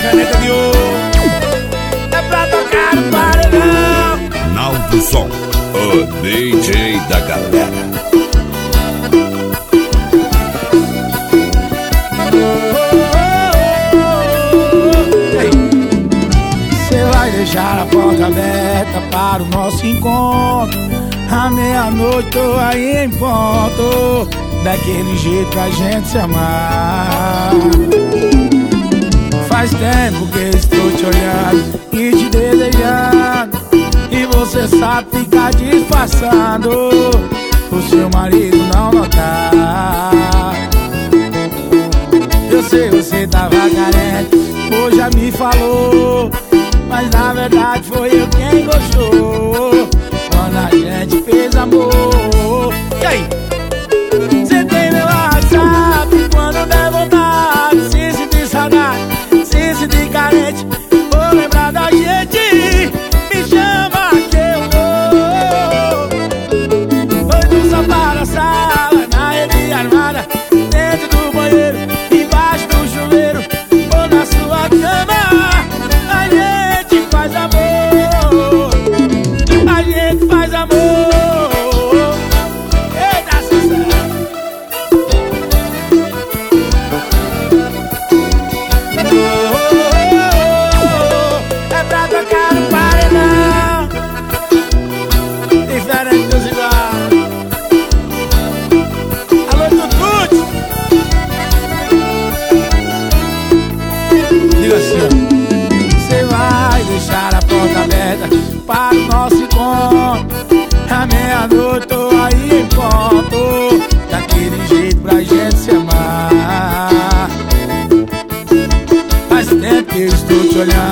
caneta de ouro. É pra tocar no paredão. Naldo Som, o DJ da galera. Você vai deixar a porta aberta para o nosso encontro. À meia-noite tô aí em ponto, daquele jeito pra gente se amar. Faz tempo que estou te olhando e te desejando, e você sabe ficar disfarçando, o seu marido não notar. Eu sei, você tava carente, hoje já me falou, mas na verdade foi eu quem gostou quando a gente fez amor. E aí? Você tem meu WhatsApp, quando der vontade, se sentir saudade, se sentir carente, vou lembrar da gente, me chama que eu vou. Foi do sofá da sala, na rede armada, dentro do banheiro, embaixo do chuveiro, ou na sua cama. A gente faz amor, a gente faz amor. Eita, César. É pra tocar no paredão, diferente dos iguais. Alô, Tutute. Diga assim, ó. Você vai deixar a porta aberta para o nosso encontro. À meia-noite tô aí em ponto, daquele jeito pra gente se amar. Faz tempo que eu estou te olhando